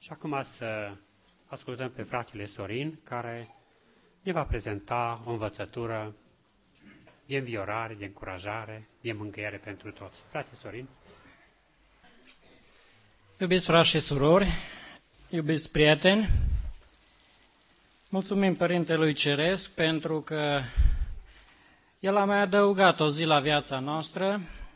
Și acum să ascultăm pe fratele Sorin, care ne va prezenta o învățătură de înviorare, de încurajare, de mângâiere pentru toți. Frate Sorin. Iubiți frați și surori, iubiți prieteni, mulțumim Părintelui Ceresc pentru că El a mai adăugat o zi la viața noastră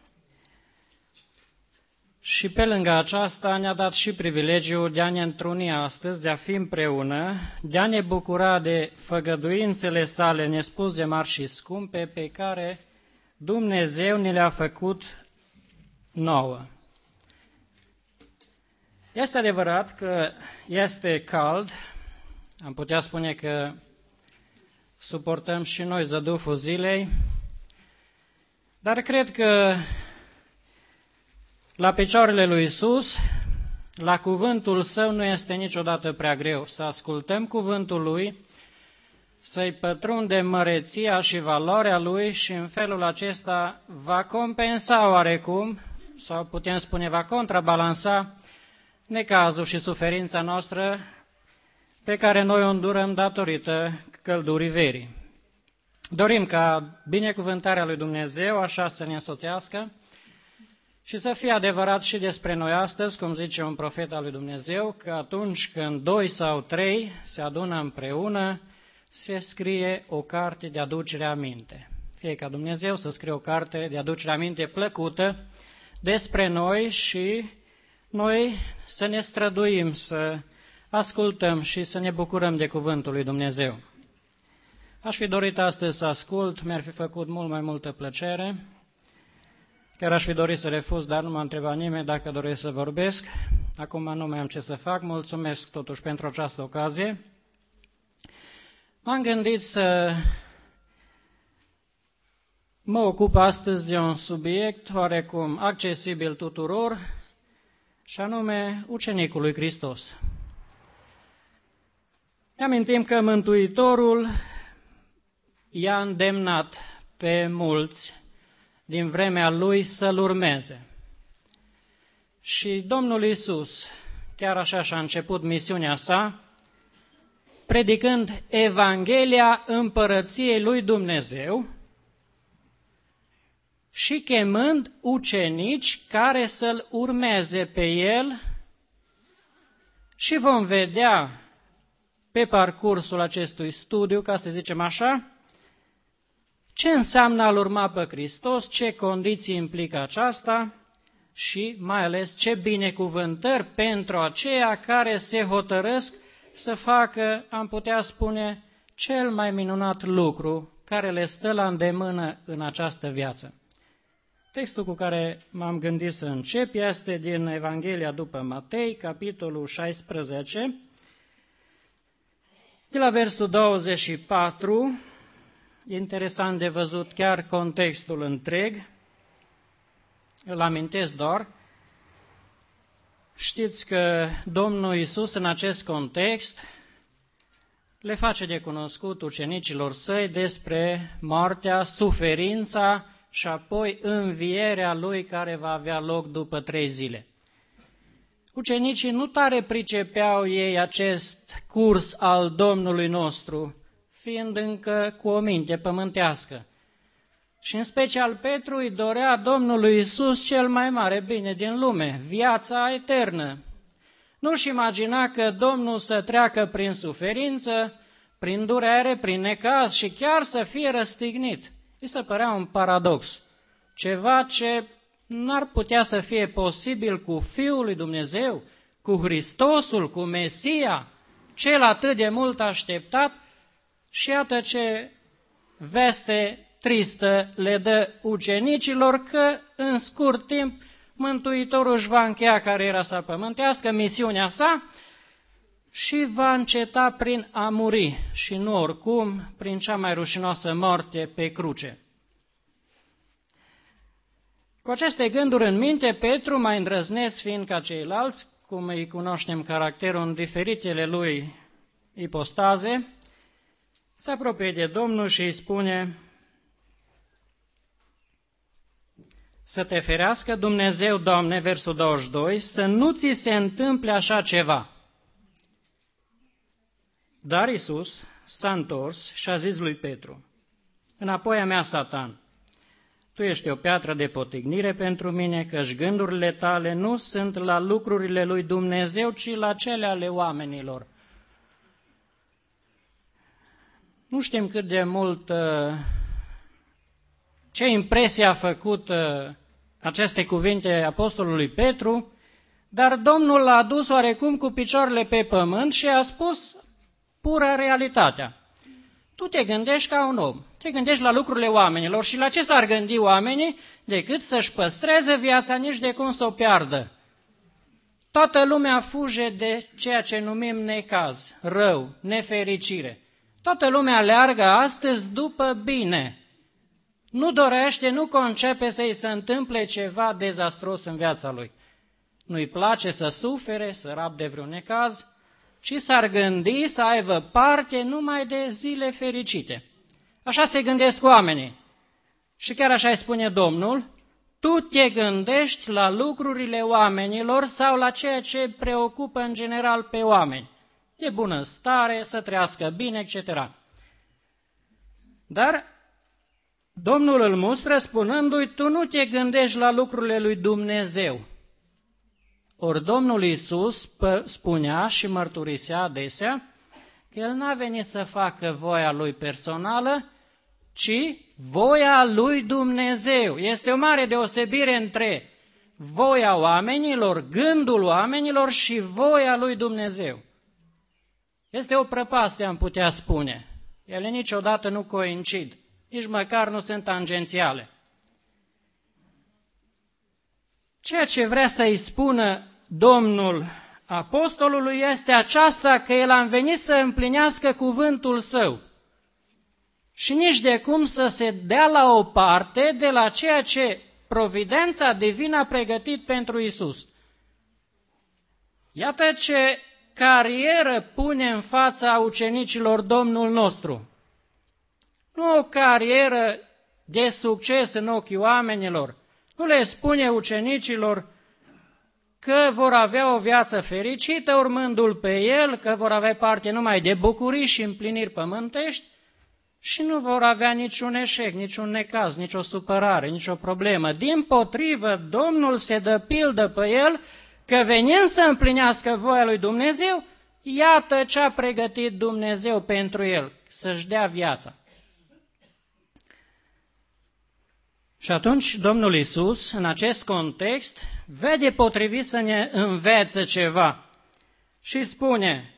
și pe lângă aceasta ne-a dat și privilegiul de a ne întruni astăzi, de a fi împreună, de a ne bucura de făgăduințele sale nespus de mari și scumpe pe care Dumnezeu ne le-a făcut nouă. Este adevărat că este cald, am putea spune că suportăm și noi zăduful zilei, dar cred că la picioarele lui Iisus, la cuvântul Său nu este niciodată prea greu să ascultăm cuvântul Lui, să-i pătrundem măreția și valoarea Lui și în felul acesta va compensa oarecum, sau putem spune va contrabalansa, necazul și suferința noastră pe care noi o îndurăm datorită căldurii verii. Dorim ca binecuvântarea lui Dumnezeu așa să ne însoțească și să fie adevărat și despre noi astăzi, cum zice un profet al lui Dumnezeu, că atunci când 2 sau 3 se adună împreună, se scrie o carte de aducere aminte. Fie ca Dumnezeu să scrie o carte de aducere aminte plăcută despre noi și noi să ne străduim, să ascultăm și să ne bucurăm de cuvântul lui Dumnezeu. Aș fi dorit astăzi să ascult, mi-ar fi făcut mult mai multă plăcere. Chiar aș fi dorit să refuz, dar nu m-a întrebat nimeni dacă doresc să vorbesc. Acum nu mai am ce să fac, mulțumesc totuși pentru această ocazie. M-am gândit să mă ocup astăzi de un subiect oarecum accesibil tuturor, și anume ucenicul lui Hristos. Ne amintim că Mântuitorul i-a îndemnat pe mulți din vremea lui să-L urmeze. Și Domnul Iisus, chiar așa și-a început misiunea sa, predicând Evanghelia Împărăției lui Dumnezeu și chemând ucenici care să-L urmeze pe El, și vom vedea pe parcursul acestui studiu, ca să zicem așa, ce înseamnă a-L urma pe Hristos, ce condiții implică aceasta și mai ales ce binecuvântări pentru aceia care se hotărăsc să facă, am putea spune, cel mai minunat lucru care le stă la îndemână în această viață. Textul cu care m-am gândit să încep este din Evanghelia după Matei, capitolul 16, de la versul 24, interesant de văzut chiar contextul întreg, îl amintesc doar. Știți că Domnul Iisus în acest context le face de cunoscut ucenicilor săi despre moartea, suferința și apoi învierea Lui care va avea loc după 3 zile. Ucenicii nu tare pricepeau ei acest curs al Domnului nostru, fiind încă cu o minte pământească. Și în special Petru îi dorea Domnului Iisus cel mai mare bine din lume, viața eternă. Nu-și imagina că Domnul să treacă prin suferință, prin durere, prin necaz și chiar să fie răstignit. Îi se părea un paradox, ceva ce n-ar putea să fie posibil cu Fiul lui Dumnezeu, cu Hristosul, cu Mesia, cel atât de mult așteptat. Și iată ce veste tristă le dă ucenicilor, că în scurt timp Mântuitorul își va încheia cariera sa pământească, misiunea sa, și va înceta prin a muri, și nu oricum, prin cea mai rușinoasă moarte pe cruce. Cu aceste gânduri în minte, Petru, mai îndrăzneț fiind ca ceilalți, cum îi cunoaștem caracterul în diferitele lui ipostaze, se apropie de Domnul și îi spune: să te ferească Dumnezeu, Doamne, versul 22, să nu ți se întâmple așa ceva. Dar Iisus s-a întors și a zis lui Petru: înapoi a mea, Satan, tu ești o piatră de potignire pentru mine, căci gândurile tale nu sunt la lucrurile lui Dumnezeu, ci la cele ale oamenilor. Nu știm cât de mult, ce impresie a făcut aceste cuvinte apostolului Petru, dar Domnul l-a adus oarecum cu picioarele pe pământ și a spus pură realitatea. Tu te gândești ca un om, te gândești la lucrurile oamenilor și la ce s-ar gândi oamenii decât să-și păstreze viața, nici de cum să o piardă. Toată lumea fuge de ceea ce numim necaz, rău, nefericire. Toată lumea aleargă astăzi după bine. Nu dorește, nu concepe să-i se întâmple ceva dezastros în viața lui. Nu-i place să sufere, să rabde vreun necaz, ci s-ar gândi să aibă parte numai de zile fericite. Așa se gândesc oamenii. Și chiar așa îi spune Domnul: tu te gândești la lucrurile oamenilor sau la ceea ce preocupă în general pe oameni. E bunăstare, să trăiască bine, etc. Dar Domnul îl mustră spunându-i: tu nu te gândești la lucrurile lui Dumnezeu. Ori Domnul Iisus spunea și mărturisea adesea că El n-a venit să facă voia Lui personală, ci voia lui Dumnezeu. Este o mare deosebire între voia oamenilor, gândul oamenilor și voia lui Dumnezeu. Este o prăpastie, am putea spune. Ele niciodată nu coincid, nici măcar nu sunt tangențiale. Ceea ce vrea să-i spună Domnul apostolului este aceasta, că el a venit să împlinească cuvântul său și nici de cum să se dea la o parte de la ceea ce providența divină a pregătit pentru Iisus. Iată ce carieră pune în fața ucenicilor Domnul nostru. Nu o carieră de succes în ochii oamenilor. Nu le spune ucenicilor că vor avea o viață fericită urmându-l pe el, că vor avea parte numai de bucurii și împliniri pământești și nu vor avea niciun eșec, niciun necaz, nicio supărare, nicio problemă. Dimpotrivă, Domnul se dă pildă pe el că venind să împlinească voia lui Dumnezeu, iată ce a pregătit Dumnezeu pentru el, să-și dea viața. Și atunci Domnul Iisus, în acest context, vede potrivit să ne învețe ceva și spune: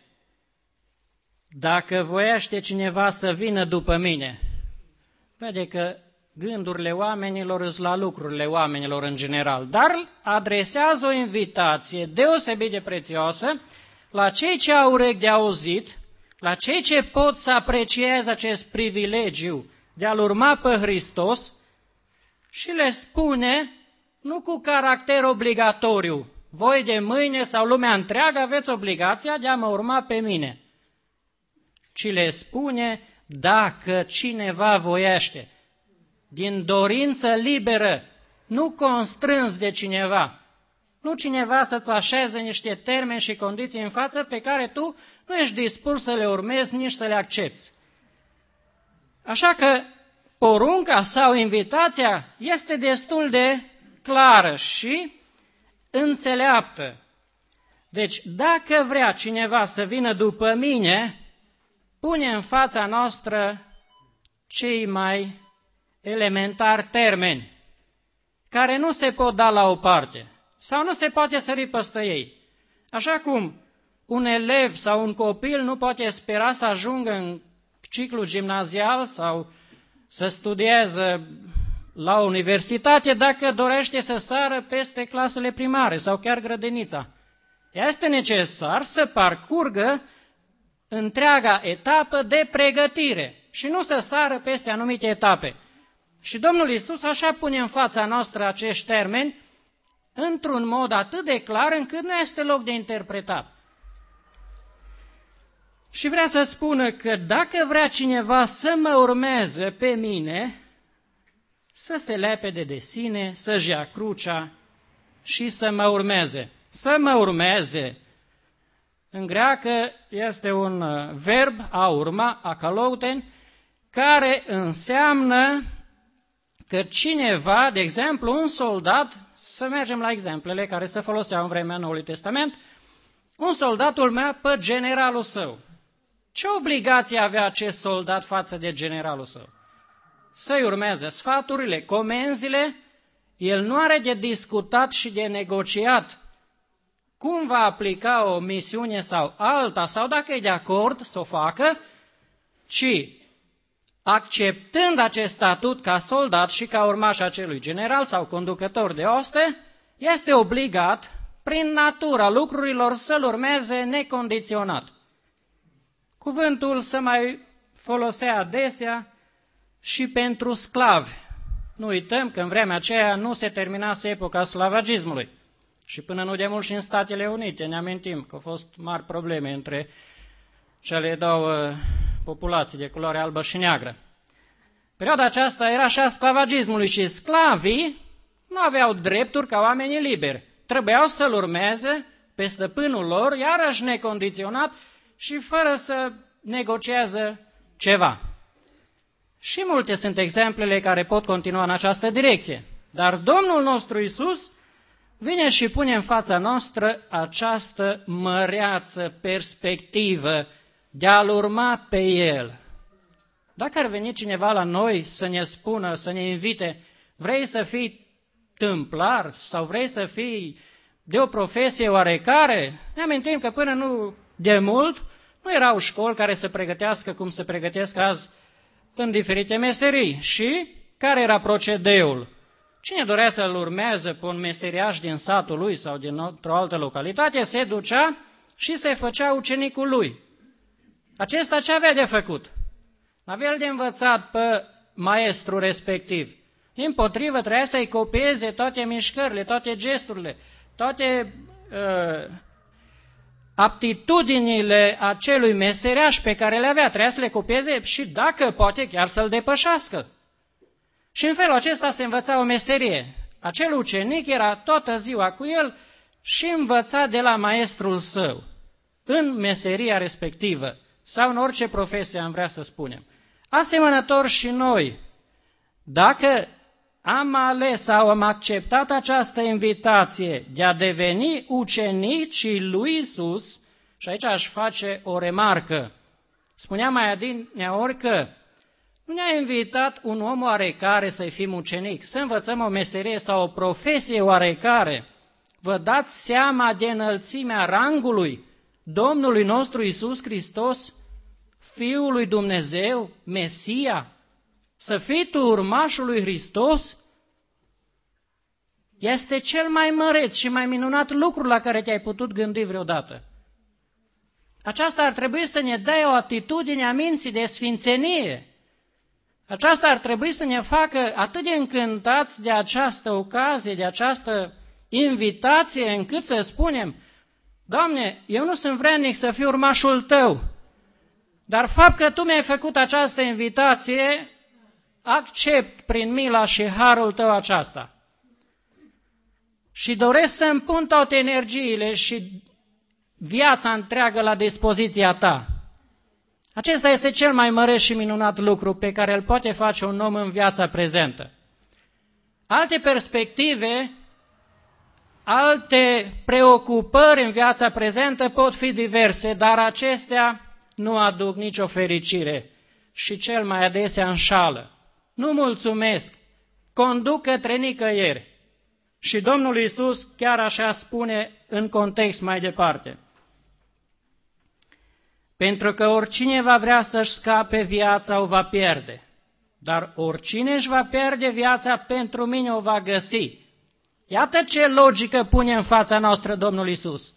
dacă voiește cineva să vină după mine, vede că gândurile oamenilor sunt la lucrurile oamenilor în general, dar adresează o invitație deosebit de prețioasă la cei ce au urechi de auzit, la cei ce pot să aprecieze acest privilegiu de a-L urma pe Hristos, și le spune, nu cu caracter obligatoriu: voi de mâine sau lumea întreagă aveți obligația de a mă urma pe mine, ci le spune: dacă cineva voiește, din dorință liberă, nu constrâns de cineva, nu cineva să-ți așeze niște termeni și condiții în față pe care tu nu ești dispus să le urmezi, nici să le accepți. Așa că porunca sau invitația este destul de clară și înțeleaptă. Deci, dacă vrea cineva să vină după mine, pune în fața noastră cei mai elementari termeni, care nu se pot da la o parte sau nu se poate sări peste ei. Așa cum un elev sau un copil nu poate spera să ajungă în ciclu gimnazial sau să studieze la universitate dacă dorește să sară peste clasele primare sau chiar grădinița. Este necesar să parcurgă întreaga etapă de pregătire și nu să sară peste anumite etape. Și Domnul Iisus așa pune în fața noastră acești termeni într-un mod atât de clar încât nu este loc de interpretat. Și vrea să spună că dacă vrea cineva să mă urmeze pe mine, să se lepede de sine, să-și ia crucea și să mă urmeze. Să mă urmeze În greacă este un verb, a urma, akalouten, care înseamnă că cineva, de exemplu, un soldat, să mergem la exemplele care se foloseau în vremea Noului Testament, un soldat urmea pe generalul său. Ce obligație avea acest soldat față de generalul său? Să-i urmeze sfaturile, comenzile, el nu are de discutat și de negociat cum va aplica o misiune sau alta, sau dacă e de acord să o facă, ci acceptând acest statut ca soldat și ca urmaș acelui general sau conducător de oste, este obligat, prin natura lucrurilor, să-l urmeze necondiționat. Cuvântul se mai folosea adesea și pentru sclavi. Nu uităm că în vremea aceea nu se terminase epoca sclavagismului. Și până nu de mult și în Statele Unite, ne amintim că au fost mari probleme între cele două populații de culoare albă și neagră. Perioada aceasta era și a sclavagismului și sclavii nu aveau drepturi ca oamenii liberi. Trebuiau să-l urmeze pe stăpânul lor, iarăși necondiționat și fără să negocieze ceva. Și multe sunt exemplele care pot continua în această direcție. Dar Domnul nostru Iisus vine și pune în fața noastră această măreață perspectivă de a-L urma pe El. Dacă ar veni cineva la noi să ne spună, să ne invite, vrei să fii tâmplar sau vrei să fii de o profesie oarecare, ne amintim că până nu de mult nu erau școli care să pregătească cum se pregătesc azi în diferite meserii. Și care era procedeul? Cine dorea să-l urmeze pe un meseriaș din satul lui sau dintr-o altă localitate, se ducea și se făcea ucenicul lui. Acesta ce avea de făcut? Avea de învățat pe maestru respectiv. Dimpotrivă, trebuia să-i copieze toate mișcările, toate gesturile, toate aptitudinile acelui meseriaș pe care le avea. Trebuia să le copieze și, dacă poate, chiar să-l depășească. Și în felul acesta se învăța o meserie. Acel ucenic era toată ziua cu el și învăța de la maestrul său, în meseria respectivă, sau în orice profesie am vrea să spunem. Asemănător și noi, dacă am ales sau am acceptat această invitație de a deveni ucenicii lui Iisus, și aici aș face o remarcă. Spuneam mai adineaori că nu ne-a invitat un om oarecare să-i fim ucenic, să învățăm o meserie sau o profesie oarecare. Vă dați seama de înălțimea rangului Domnului nostru Iisus Hristos, Fiul lui Dumnezeu, Mesia? Să fii tu urmașul lui Hristos? Este cel mai măreț și mai minunat lucru la care te-ai putut gândi vreodată. Aceasta ar trebui să ne dea o atitudine a minții de sfințenie. Aceasta ar trebui să ne facă atât de încântați de această ocazie, de această invitație, încât să spunem: Doamne, eu nu sunt vrednic să fiu urmașul Tău, dar fapt că Tu mi-ai făcut această invitație, accept prin mila și harul Tău aceasta. Și doresc să-mi pun toate energiile și viața întreagă la dispoziția Ta. Acesta este cel mai mare și minunat lucru pe care îl poate face un om în viața prezentă. Alte perspective, alte preocupări în viața prezentă pot fi diverse, dar acestea nu aduc nicio fericire și cel mai adesea înșală. Nu mulțumesc, conduc către nicăieri. Și Domnul Iisus chiar așa spune în context mai departe. Pentru că oricine va vrea să-și scape viața o va pierde, dar oricine își va pierde viața pentru mine o va găsi. Iată ce logică pune în fața noastră Domnul Iisus.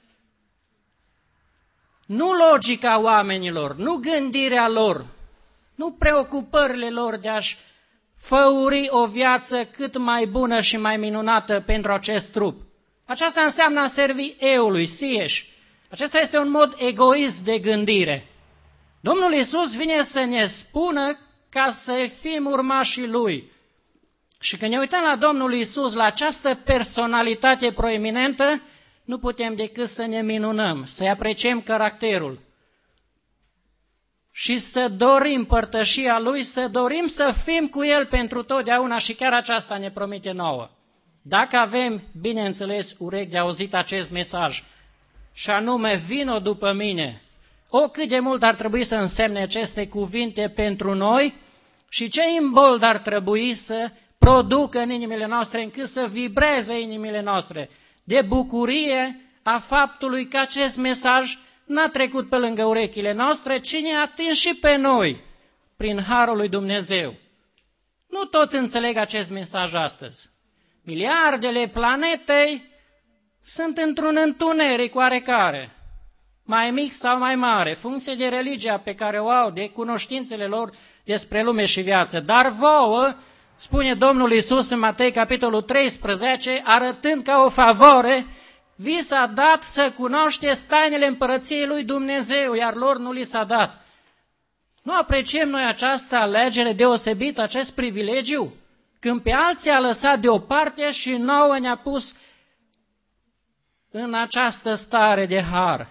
Nu logica oamenilor, nu gândirea lor, nu preocupările lor de a-și făuri o viață cât mai bună și mai minunată pentru acest trup. Aceasta înseamnă a servi eului, sieși. Acesta este un mod egoist de gândire. Domnul Iisus vine să ne spună ca să fim urmașii Lui. Și când ne uităm la Domnul Iisus, la această personalitate proeminentă, nu putem decât să ne minunăm, să-i apreciem caracterul și să dorim părtășia Lui, să dorim să fim cu El pentru totdeauna și chiar aceasta ne promite nouă. Dacă avem, bineînțeles, urechi de auzit acest mesaj, și anume, vino după mine, cât de mult ar trebui să însemne aceste cuvinte pentru noi și ce imbold ar trebui să producă în inimile noastre, încât să vibreze inimile noastre de bucurie a faptului că acest mesaj n-a trecut pe lângă urechile noastre, ci ne-a atins și pe noi prin harul lui Dumnezeu. Nu toți înțeleg acest mesaj astăzi. Miliardele planetei sunt într-un întuneric oarecare, mai mic sau mai mare, funcție de religia pe care o au, de cunoștințele lor despre lume și viață. Dar vouă, spune Domnul Iisus în Matei, capitolul 13, arătând ca o favoare, vi s-a dat să cunoașteți tainele împărăției lui Dumnezeu, iar lor nu li s-a dat. Nu apreciem noi această alegere deosebită, acest privilegiu, când pe alții a lăsat deoparte și nouă ne-a pus în această stare de har.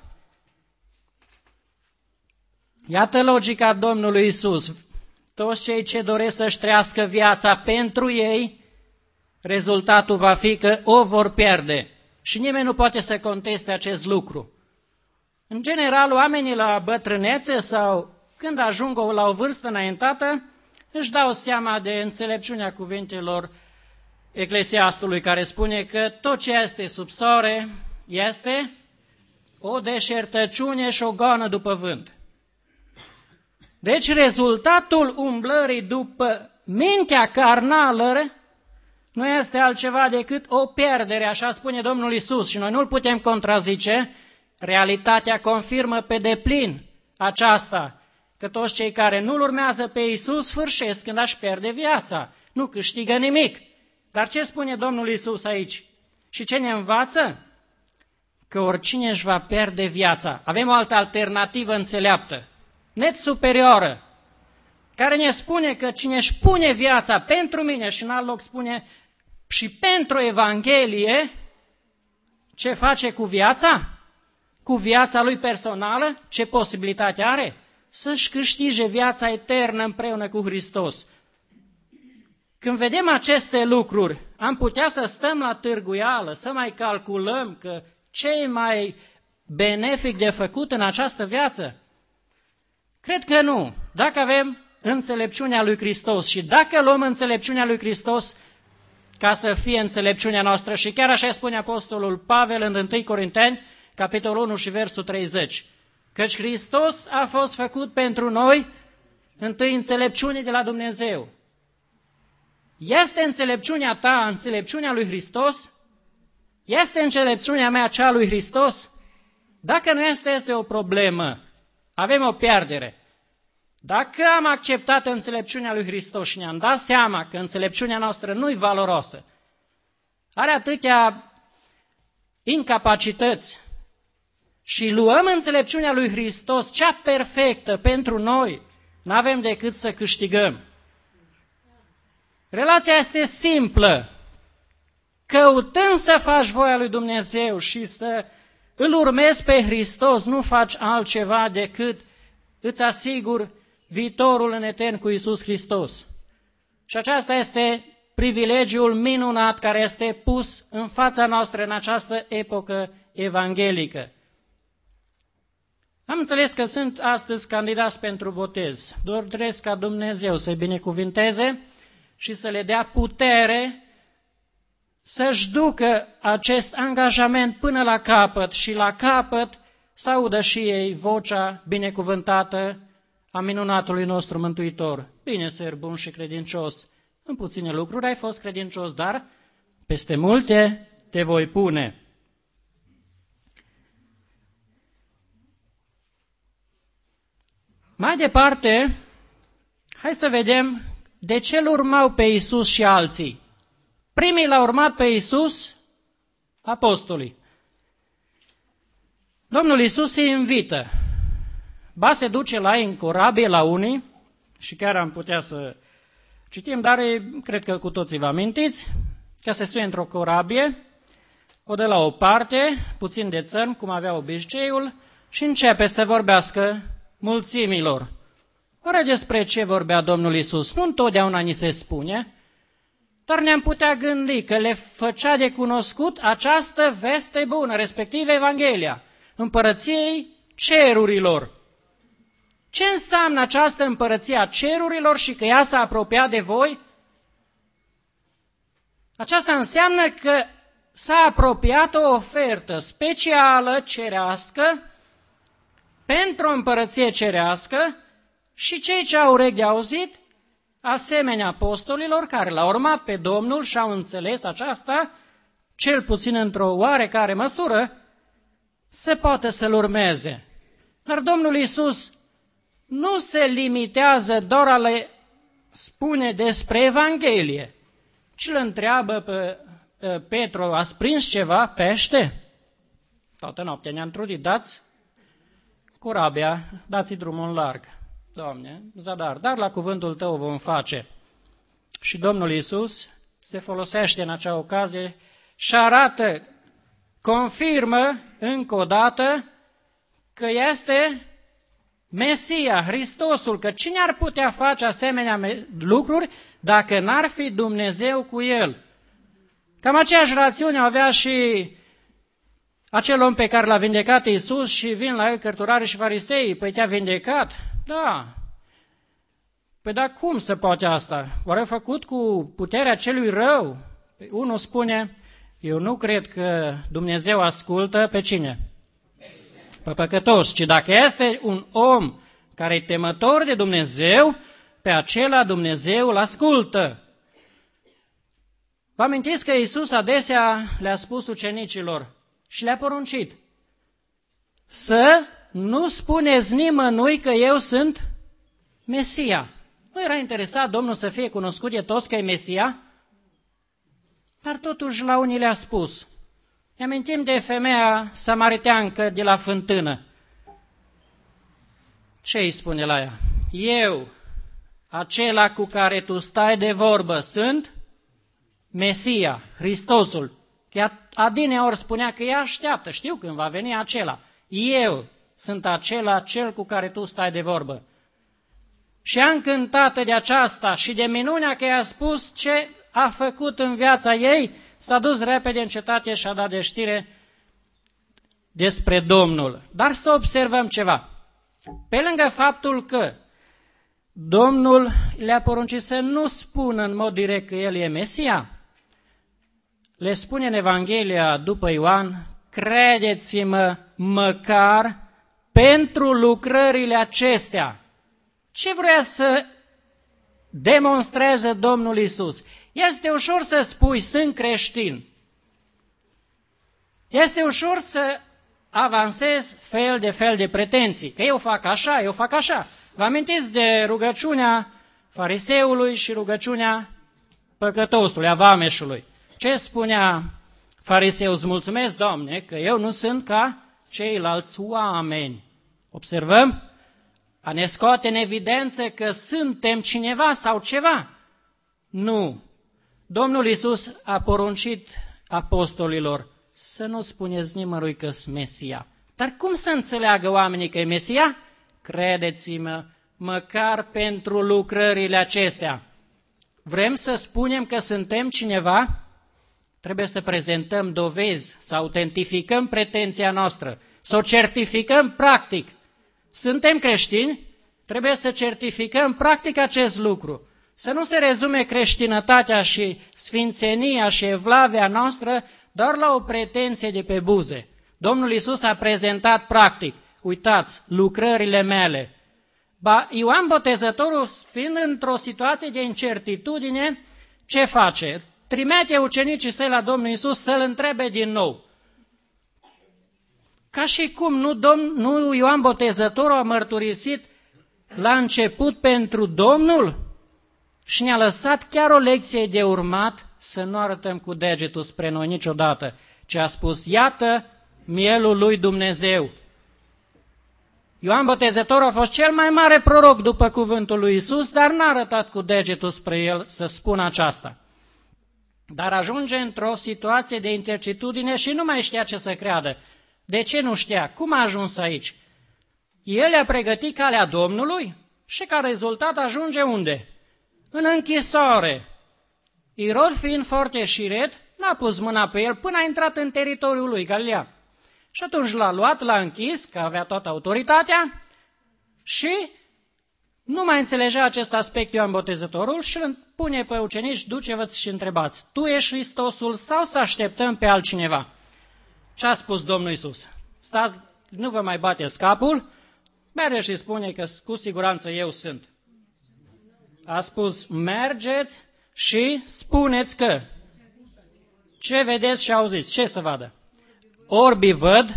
Iată logica Domnului Iisus. Toți cei ce doresc să-și trăiască viața pentru ei, rezultatul va fi că o vor pierde. Și nimeni nu poate să conteste acest lucru. În general, oamenii la bătrânețe sau când ajung la o vârstă înaintată, își dau seama de înțelepciunea cuvintelor Eclesiastului, care spune că tot ce este sub soare este o deșertăciune și o goană după vânt. Deci rezultatul umblării după mintea carnală nu este altceva decât o pierdere, așa spune Domnul Iisus, și noi nu-L putem contrazice. Realitatea confirmă pe deplin aceasta, că toți cei care nu-L urmează pe Iisus sfârșesc când își pierde viața, nu câștigă nimic. Dar ce spune Domnul Iisus aici? Și ce ne învață? Că oricine își va pierde viața. Avem o altă alternativă înțeleaptă, net superioară, care ne spune că cine își pune viața pentru mine, și în alt loc spune și pentru Evanghelie, ce face cu viața? Cu viața lui personală, ce posibilitate are? Să-și câștige viața eternă împreună cu Hristos. Când vedem aceste lucruri, am putea să stăm la târguială, să mai calculăm că ce e mai benefic de făcut în această viață? Cred că nu. Dacă avem înțelepciunea lui Hristos și dacă luăm înțelepciunea lui Hristos ca să fie înțelepciunea noastră, și chiar așa spune Apostolul Pavel în 1 Corinteni, capitolul 1 și versul 30, căci Hristos a fost făcut pentru noi întâi înțelepciune de la Dumnezeu. Este înțelepciunea ta înțelepciunea lui Hristos? Este înțelepciunea mea cea lui Hristos? Dacă nu este, este o problemă. Avem o pierdere. Dacă am acceptat înțelepciunea lui Hristos și ne-am dat seama că înțelepciunea noastră nu-i valoroasă, are atâtea incapacități, și luăm înțelepciunea lui Hristos, cea perfectă pentru noi, n-avem decât să câștigăm. Relația este simplă. Căutând să faci voia lui Dumnezeu și să îl urmezi pe Hristos, nu faci altceva decât îți asigur viitorul în etern cu Iisus Hristos. Și aceasta este privilegiul minunat care este pus în fața noastră în această epocă evanghelică. Am înțeles că sunt astăzi candidați pentru botez. Doresc ca Dumnezeu să-i binecuvinteze și să le dea putere să-și ducă acest angajament până la capăt și la capăt să audă și ei vocea binecuvântată a minunatului nostru Mântuitor. Bine, ser bun și credincios, în puține lucruri ai fost credincios, dar peste multe te voi pune. Mai departe, hai să vedem de ce îl urmau pe Iisus și alții. Primii l-au urmat pe Iisus, apostolii. Domnul Iisus îi invită. Ba se duce la ei în corabie la unii, și chiar am putea să citim, dar cred că cu toții vă amintiți, că se suie într-o corabie. o dă la o parte, puțin de țărm, cum avea obiceiul, și începe să vorbească mulțimilor. Oare despre ce vorbea Domnul Iisus? Nu întotdeauna ni se spune, dar ne-am putea gândi că le făcea de cunoscut această veste bună, respectiv Evanghelia, împărăției cerurilor. Ce înseamnă această împărăție a cerurilor și că ea s-a apropiat de voi? Aceasta înseamnă că s-a apropiat o ofertă specială, cerească, pentru o împărăție cerească și cei ce au urechi de auzit, asemenea apostolilor care l-au urmat pe Domnul și au înțeles aceasta, cel puțin într-o oarecare măsură, se poate să-L urmeze. Dar Domnul Iisus nu se limitează doar a le spune despre Evanghelie, ci îl întreabă pe Petru, ați prins ceva pește? Toată noaptea ne-am trudit, dați corabia, dați-i drumul larg. Doamne, zadar, dar la cuvântul Tău vom face. Și Domnul Iisus se folosește în acea ocazie și arată, confirmă încă o dată că este Mesia, Hristosul, că cine ar putea face asemenea lucruri dacă n-ar fi Dumnezeu cu El? Cam aceeași rațiune avea și acel om pe care l-a vindecat Iisus și vin la el cărturarii și farisei. Păi te-a vindecat? Da. Păi dar cum se poate asta? Oare făcut cu puterea celui rău? Păi unul spune, eu nu cred că Dumnezeu ascultă pe cine? Pe păcătoși, ci dacă este un om care e temător de Dumnezeu, pe acela Dumnezeu îl ascultă. Vă amintiți că Iisus adesea le-a spus ucenicilor și le-a poruncit să nu spuneți nimănui că eu sunt Mesia. Nu era interesat Domnul să fie cunoscut de toți că e Mesia? Dar totuși la unii le-a spus. Ne amintim de femeia samariteancă de la fântână. Ce îi spune la ea? Eu, acela cu care tu stai de vorbă, sunt Mesia, Hristosul. Ea adineori spunea că ea așteaptă, știu când va veni acela. Eu sunt acela, cel cu care tu stai de vorbă. Și ea încântată de aceasta și de minunea că i-a spus ce a făcut în viața ei, s-a dus repede în cetate și a dat de știre despre Domnul. Dar să observăm ceva. Pe lângă faptul că Domnul le-a poruncit să nu spună în mod direct că El e Mesia, le spune în Evanghelia după Ioan, credeți-mă măcar pentru lucrările acestea. Ce vrea să demonstreze Domnul Iisus? Este ușor să spui, sunt creștin. Este ușor să avansezi fel de pretenții, că eu fac așa, eu fac așa. Vă amintiți de rugăciunea fariseului și rugăciunea păcătosului, a vameșului. Ce spunea fariseul? Îți mulțumesc, Doamne, că eu nu sunt ca ceilalți oameni. Observăm? A ne scoate în evidență că suntem cineva sau ceva. Nu. Domnul Iisus a poruncit apostolilor să nu spuneți nimănui că sunt Mesia. Dar cum să înțeleagă oamenii că e Mesia? Credeți-mă, măcar pentru lucrările acestea. Vrem să spunem că suntem cineva? Trebuie să prezentăm dovezi, să autentificăm pretenția noastră, să o certificăm practic. Suntem creștini? Trebuie să certificăm practic acest lucru. Să nu se rezume creștinătatea și sfințenia și evlavia noastră doar la o pretenție de pe buze. Domnul Iisus a prezentat practic, uitați, lucrările mele. Ba, Ioan Botezătorul, fiind într-o situație de incertitudine, ce face? Trimite ucenicii săi la Domnul Iisus să-L întrebe din nou. Ca și cum nu Ioan Botezătorul a mărturisit la început pentru Domnul și ne-a lăsat chiar o lecție de urmat să nu arătăm cu degetul spre noi niciodată, ci a spus, iată mielul lui Dumnezeu. Ioan Botezătorul a fost cel mai mare proroc după cuvântul lui Iisus, dar n-a arătat cu degetul spre el să spună aceasta. dar ajunge într-o situație de incertitudine și nu mai știa ce să creadă. De ce nu știa? Cum a ajuns aici? El a pregătit calea Domnului și ca rezultat ajunge unde? În închisoare. Irod, fiind foarte șiret, n-a pus mâna pe el până a intrat în teritoriul lui, Galileea. Și atunci l-a luat, l-a închis, că avea toată autoritatea, și nu mai înțelegea acest aspect Ioan Botezătorul și îl pune pe ucenici, duce-vă și întrebați, tu ești Hristosul sau să așteptăm pe altcineva? Ce a spus Domnul Iisus? Stați, nu vă mai bateți capul, merge și spune că cu siguranță eu sunt. A spus, mergeți și spuneți că ce vedeți și auziți, ce să vadă? Orbii văd,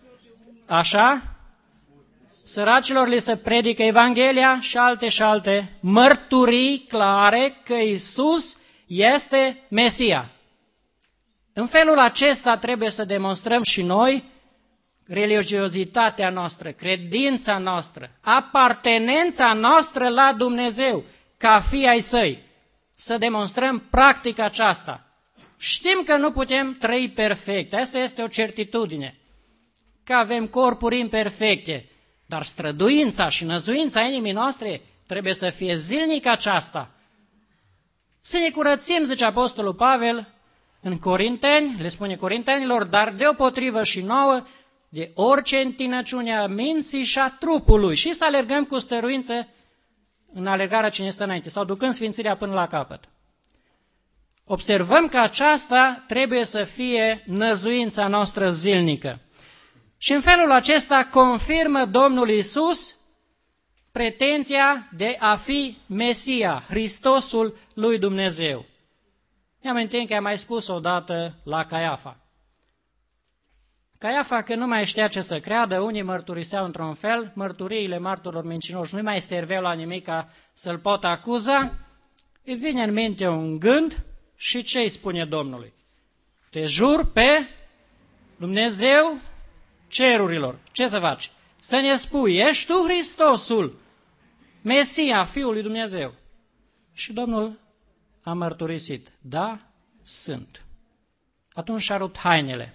așa, săracilor li se predică Evanghelia și alte mărturii clare că Iisus este Mesia. În felul acesta trebuie să demonstrăm și noi religiozitatea noastră, credința noastră, apartenența noastră la Dumnezeu, ca fii ai Săi. Să demonstrăm practic aceasta. Știm că nu putem trăi perfect, asta este o certitudine, că avem corpuri imperfecte, dar străduința și năzuința inimii noastre trebuie să fie zilnic aceasta. Să ne curățim, zice Apostolul Pavel, în Corinteni, le spune corintenilor, dar deopotrivă și nouă, de orice întinăciune a minții și a trupului și să alergăm cu stăruință în alergarea ce ne stă înainte, sau ducând sfințirea până la capăt. Observăm că aceasta trebuie să fie năzuința noastră zilnică. Și în felul acesta confirmă Domnul Iisus pretenția de a fi Mesia, Hristosul lui Dumnezeu. Mi-amintim că am mai spus odată la Caiafa. Caiafa, că nu mai știa ce să creadă, unii mărturiseau într-un fel, mărturiile martorilor mincinoși nu mai serveau la nimic ca să-l pot acuza, îi vine în minte un gând și ce îi spune Domnului? Te jur pe Dumnezeu cerurilor. Ce să faci? Să ne spui, ești tu Hristosul, Mesia, Fiul lui Dumnezeu? Și Domnul a mărturisit, da, sunt. Atunci și-a rupt hainele.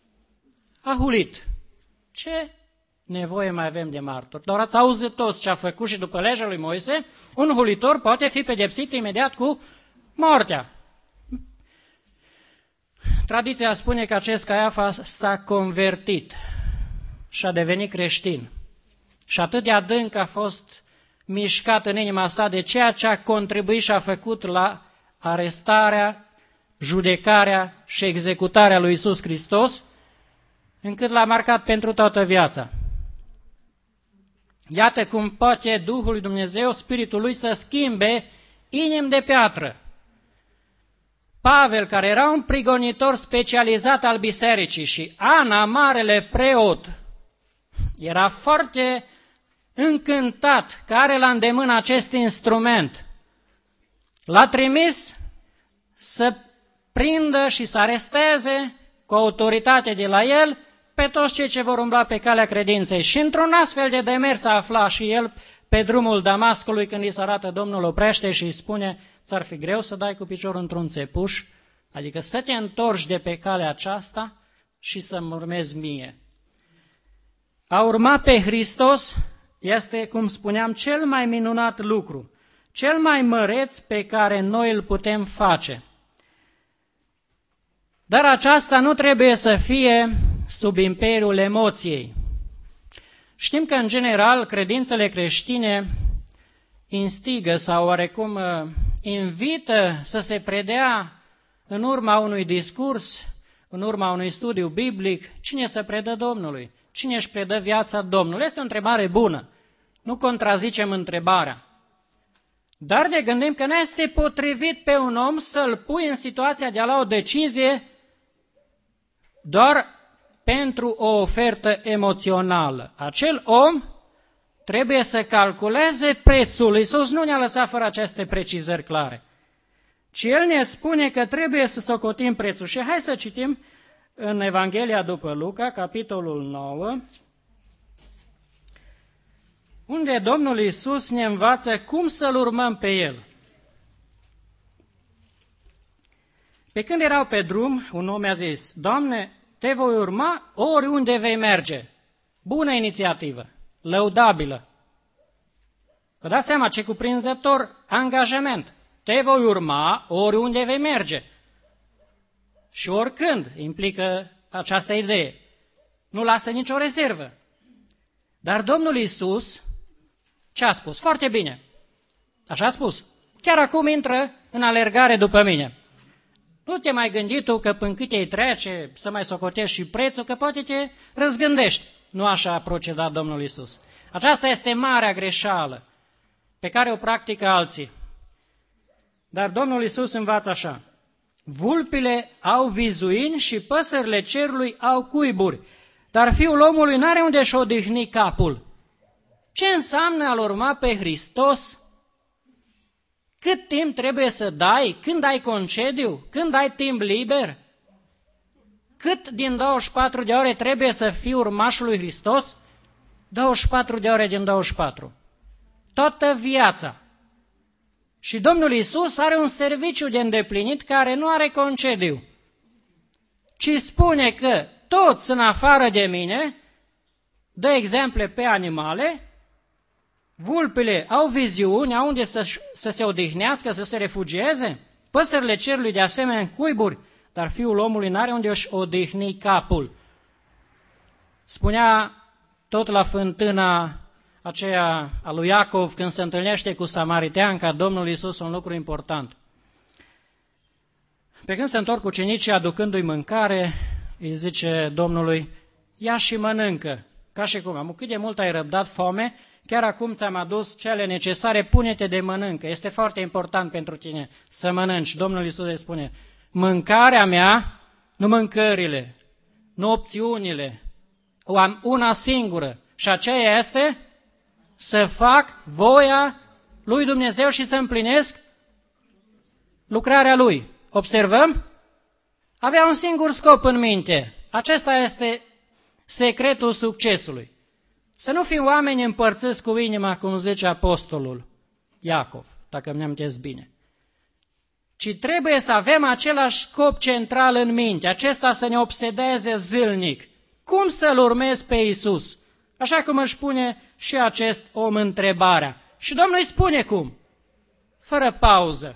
A hulit. Ce nevoie mai avem de martori? Doar ați auzit toți ce a făcut și după legea lui Moise, un hulitor poate fi pedepsit imediat cu moartea. Tradiția spune că acest Caiafa s-a convertit și a devenit creștin. Și atât de adânc a fost mișcat în inima sa de ceea ce a contribuit și a făcut la arestarea, judecarea și executarea lui Iisus Hristos, încât l-a marcat pentru toată viața. Iată cum poate Duhul lui Dumnezeu, Spiritul lui, să schimbe inimi de piatră. Pavel, care era un prigonitor specializat al bisericii, și Ana, marele preot, era foarte încântat că are la îndemână acest instrument. L-a trimis să prindă și să aresteze cu autoritate de la el pe toți cei ce vor umbla pe calea credinței. Și într-un astfel de demers a aflat și el pe drumul Damascului, când îi se arată Domnul, oprește și îi spune, ți-ar fi greu să dai cu piciorul într-un țepuș, adică să te întorci de pe calea aceasta și să-mi urmezi mie. A urma pe Hristos este, cum spuneam, cel mai minunat lucru, cel mai măreț pe care noi îl putem face. Dar aceasta nu trebuie să fie sub imperiul emoției. Știm că, în general, credințele creștine instigă sau oarecum invită să se predea în urma unui discurs, în urma unui studiu biblic, cine se predă Domnului, cine își predă viața Domnului. Este o întrebare bună, nu contrazicem întrebarea. Dar ne gândim că nu este potrivit pe un om să-l pui în situația de a lua o decizie doar pentru o ofertă emoțională. Acel om trebuie să calculeze prețul. Iisus nu ne-a lăsat fără aceste precizări clare, ci El ne spune că trebuie să socotim prețul. Și hai să citim în Evanghelia după Luca, capitolul 9, unde Domnul Iisus ne învață cum să-L urmăm pe El. Pe când erau pe drum, un om mi-a zis, Doamne, te voi urma oriunde vei merge. Bună inițiativă, lăudabilă. Vă dați seama ce cuprinzător angajament. Te voi urma oriunde vei merge. Și oricând implică această idee. Nu lasă nicio rezervă. Dar Domnul Iisus ce a spus? Foarte bine. Așa a spus. Chiar acum intră în alergare după mine. Nu te mai gândi tu că până cât ei trece să mai socotești și prețul, că poate te răzgândești. Nu așa a procedat Domnul Iisus. Aceasta este marea greșeală pe care o practică alții. Dar Domnul Iisus învață așa. Vulpile au vizuini și păsările cerului au cuiburi, dar Fiul omului n-are unde și odihni capul. Ce înseamnă a-L urma pe Hristos? Cât timp trebuie să dai? Când ai concediu? Când ai timp liber? Cât din 24 de ore trebuie să fii urmașul lui Hristos? 24 de ore din 24. Toată viața. Și Domnul Iisus are un serviciu de îndeplinit care nu are concediu, ci spune că toți în afară de mine, dă exemple pe animale, vulpile au viziuni, au unde să se odihnească, să se refugieze, păsările cerului de asemenea în cuiburi, dar Fiul omului n-are unde își odihni capul. Spunea tot la fântâna aceea a lui Iacov, când se întâlnește cu samariteanca, Domnul Iisus un lucru important. Pe când se întorc ucenicii aducându-i mâncare, îi zice Domnului, ia și mănâncă, ca și cum, cât de mult ai răbdat foame, chiar acum ți-am adus cele necesare, pune-te de mănâncă. Este foarte important pentru tine să mănânci. Domnul Iisus îi spune, mâncarea mea, nu mâncările, nu opțiunile, o am una singură și aceea este să fac voia lui Dumnezeu și să împlinesc lucrarea Lui. Observăm? Avea un singur scop în minte. Acesta este secretul succesului. Să nu fim oameni împărțiți cu inima, cum zice apostolul Iacov, dacă îmi amintesc bine. Ci trebuie să avem același scop central în minte, acesta să ne obsedeze zilnic. Cum să-L urmez pe Iisus? Așa cum își pune și acest om întrebarea. Și Domnul îi spune cum? Fără pauză.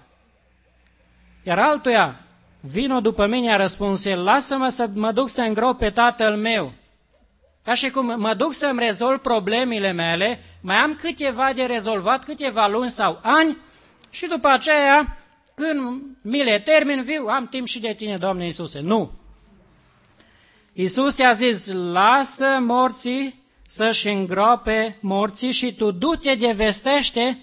Iar altuia, vino după mine, a răspuns el, lasă-mă să mă duc să îngrop pe tatăl meu. Ca și cum mă duc să-mi rezolv problemele mele, mai am câteva de rezolvat, câteva luni sau ani, și după aceea, când mi le termin, viu, am timp și de tine, Doamne Iisuse. Nu. Iisus i-a zis, lasă morții să-și îngroape morții și tu du-te de vestește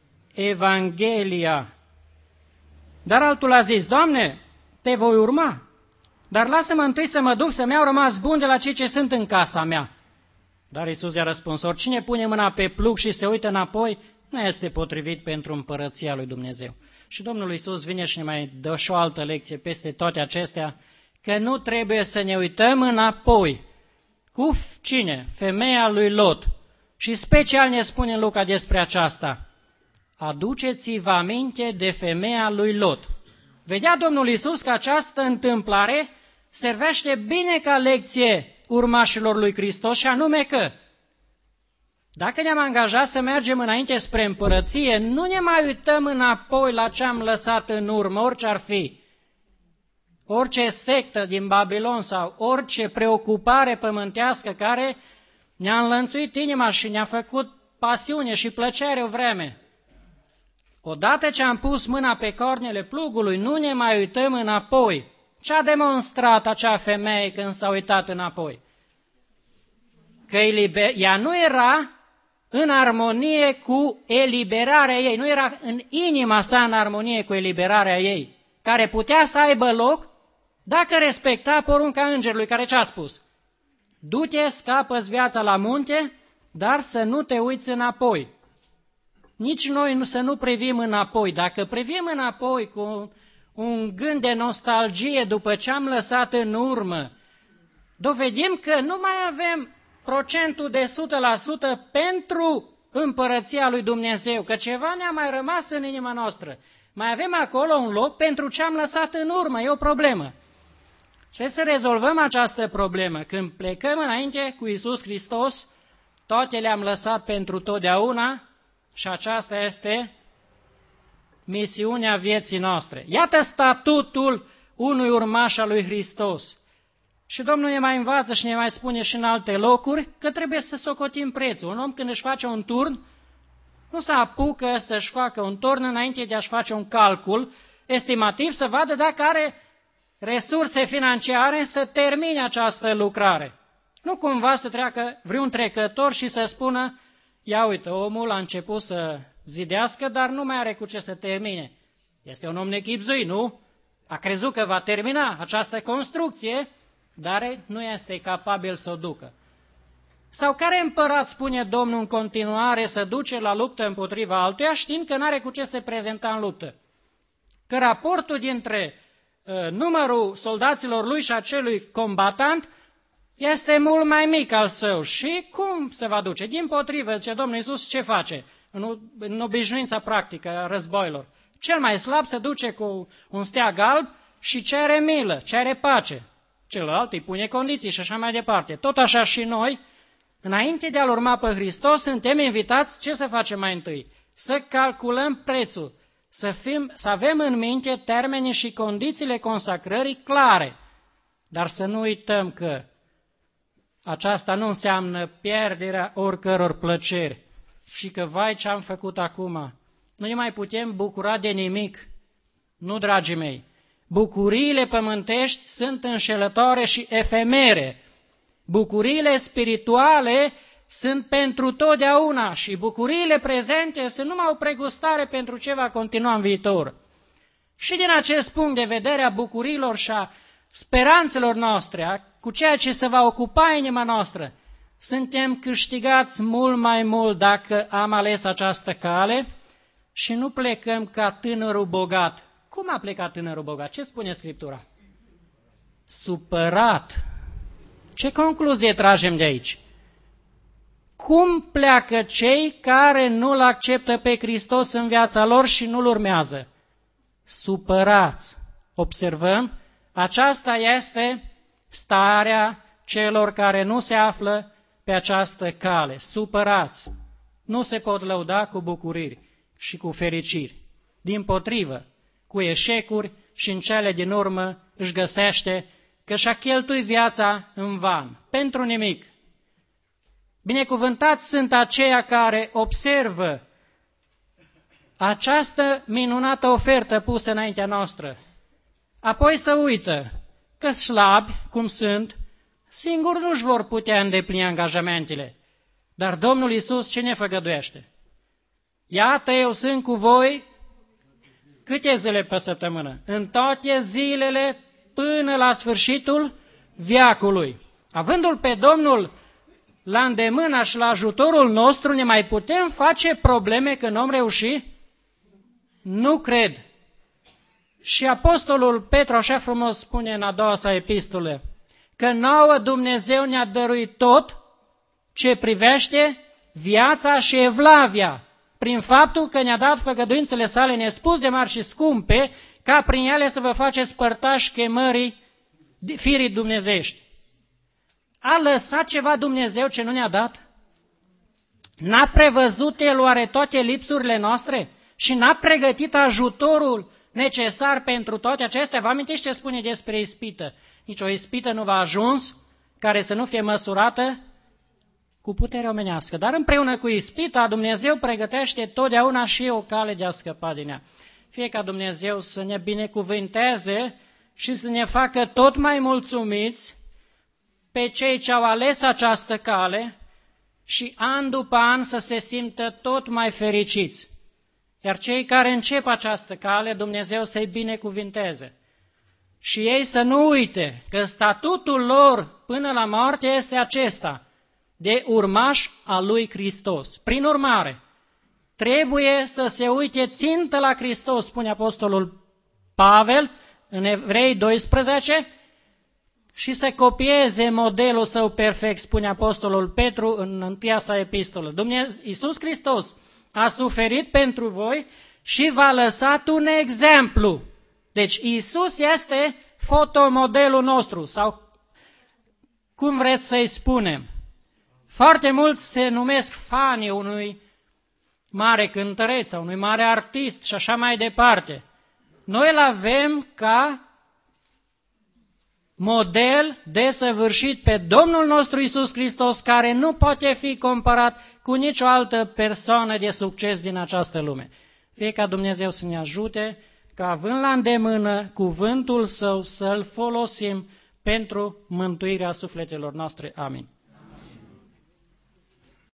Evanghelia. Dar altul a zis, Doamne, te voi urma, dar lasă-mă întâi să mă duc să-mi iau rămas bun de la cei ce sunt în casa mea. Dar Iisus i-a răspuns, oricine pune mâna pe plug și se uită înapoi, nu este potrivit pentru împărăția lui Dumnezeu. Și Domnul Iisus vine și ne mai dă și o altă lecție peste toate acestea, că nu trebuie să ne uităm înapoi. Cu cine? Femeia lui Lot. Și special ne spune în Luca despre aceasta. Aduceți-vă aminte de femeia lui Lot. Vedea Domnul Iisus că această întâmplare servește bine ca lecție urmașilor lui Hristos și anume că dacă ne-am angajat să mergem înainte spre împărăție, nu ne mai uităm înapoi la ce am lăsat în urmă, orice ar fi. Orice sectă din Babilon sau orice preocupare pământească care ne-a înlănțuit inima și ne-a făcut pasiune și plăcere o vreme. Odată ce am pus mâna pe cornele plugului, nu ne mai uităm înapoi. Ce a demonstrat acea femeie când s-a uitat înapoi? Că ea nu era în armonie cu eliberarea ei, nu era în inima sa în armonie cu eliberarea ei, care putea să aibă loc dacă respecta porunca îngerului, care ce-a spus? Du-te, scapă-ți viața la munte, dar să nu te uiți înapoi. Nici noi să nu privim înapoi. Dacă privim înapoi cu un gând de nostalgie după ce am lăsat în urmă, dovedim că nu mai avem procentul de 100% pentru împărăția lui Dumnezeu, că ceva ne-a mai rămas în inima noastră. mai avem acolo un loc pentru ce am lăsat în urmă, e o problemă. Și să rezolvăm această problemă. Când plecăm înainte cu Iisus Hristos, toate le-am lăsat pentru totdeauna și aceasta este misiunea vieții noastre. Iată statutul unui urmaș al lui Hristos. Și Domnul ne mai învață și ne mai spune și în alte locuri că trebuie să socotim prețul. Un om când își face un turn, nu se apucă să-și facă un turn înainte de a-și face un calcul estimativ, să vadă dacă are resurse financiare să termine această lucrare. Nu cumva să treacă vreun trecător și să spună, ia uite, omul a început să zidească, dar nu mai are cu ce să termine. Este un om nechibzuit, nu? A crezut că va termina această construcție, dar nu este capabil să o ducă. Sau care împărat, spune Domnul în continuare, să duce la luptă împotriva altuia, știind că nu are cu ce se prezenta în luptă? Că raportul dintre numărul soldaților lui și acelui combatant este mult mai mic al său. Și cum se va duce? Dimpotrivă, zice Domnul Iisus, ce face? În obișnuința practică a războilor. Cel mai slab se duce cu un steag alb și cere milă, cere pace. Celălalt îi pune condiții și așa mai departe. Tot așa și noi, înainte de a-L urma pe Hristos, suntem invitați ce să facem mai întâi? Să calculăm prețul, să avem în minte termenii și condițiile consacrării clare. Dar să nu uităm că aceasta nu înseamnă pierderea oricăror plăceri și că, vai, ce am făcut acum, nu ne mai putem bucura de nimic. Nu, dragii mei, bucuriile pământești sunt înșelătoare și efemere. Bucuriile spirituale sunt pentru totdeauna și bucuriile prezente sunt numai o pregustare pentru ce va continua în viitor. Și din acest punct de vedere a bucurilor și a speranțelor noastre, cu ceea ce se va ocupa inima noastră, suntem câștigați mult mai mult dacă am ales această cale și nu plecăm ca tânărul bogat. Cum a plecat tânărul bogat? Ce spune Scriptura? Supărat. Ce concluzie tragem de aici? Cum pleacă cei care nu-L acceptă pe Hristos în viața lor și nu-L urmează? Supărați. Observăm? Aceasta este starea celor care nu se află pe această cale. Supărați. Nu se pot lăuda cu bucuriri și cu fericiri. Dimpotrivă, cu eșecuri și în cele din urmă își găsește că și-a cheltuit viața în van, pentru nimic. Binecuvântați sunt aceia care observă această minunată ofertă pusă înaintea noastră. Apoi să uită că slabi, cum sunt, singuri nu-și vor putea îndeplini angajamentele. Dar Domnul Iisus ce ne făgăduiește? Iată, eu sunt cu voi câte zile pe săptămână? În toate zilele până la sfârșitul veacului. Avându-L pe Domnul la îndemâna și la ajutorul nostru, ne mai putem face probleme că nu am reușit? Nu cred. Și apostolul Petru așa frumos spune în a doua sa epistolă, că nouă Dumnezeu ne-a dăruit tot ce privește viața și evlavia, prin faptul că ne-a dat făgăduințele sale nespus de mari și scumpe, ca prin ele să vă faceți părtași chemării firii dumnezeiești. A lăsat ceva Dumnezeu ce nu ne-a dat? N-a prevăzut El oare toate lipsurile noastre? Și n-a pregătit ajutorul necesar pentru toate acestea? Vă amintiți ce spune despre ispită? Nici o ispită nu v-a ajuns care să nu fie măsurată cu putere omenească. Dar împreună cu ispita, Dumnezeu pregătește totdeauna și o cale de a scăpa din ea. Fie ca Dumnezeu să ne binecuvânteze și să ne facă tot mai mulțumiți pe cei ce au ales această cale și an după an să se simtă tot mai fericiți. Iar cei care încep această cale, Dumnezeu să-i binecuvinteze. Și ei să nu uite că statutul lor până la moarte este acesta, de urmaș al lui Hristos. Prin urmare, trebuie să se uite țintă la Hristos, spune apostolul Pavel în Evrei 12, și să copieze modelul său perfect, spune apostolul Petru în întâia sa epistolă. Iisus Hristos a suferit pentru voi și v-a lăsat un exemplu. Deci Iisus este fotomodelul nostru, sau cum vreți să-i spunem. Foarte mulți se numesc fanii unui mare cântăreț sau unui mare artist și așa mai departe. Noi îl avem ca model desăvârșit pe Domnul nostru Iisus Hristos, care nu poate fi comparat cu nicio altă persoană de succes din această lume. Fie ca Dumnezeu să ne ajute, ca având la îndemână cuvântul Său să-l folosim pentru mântuirea sufletelor noastre. Amin.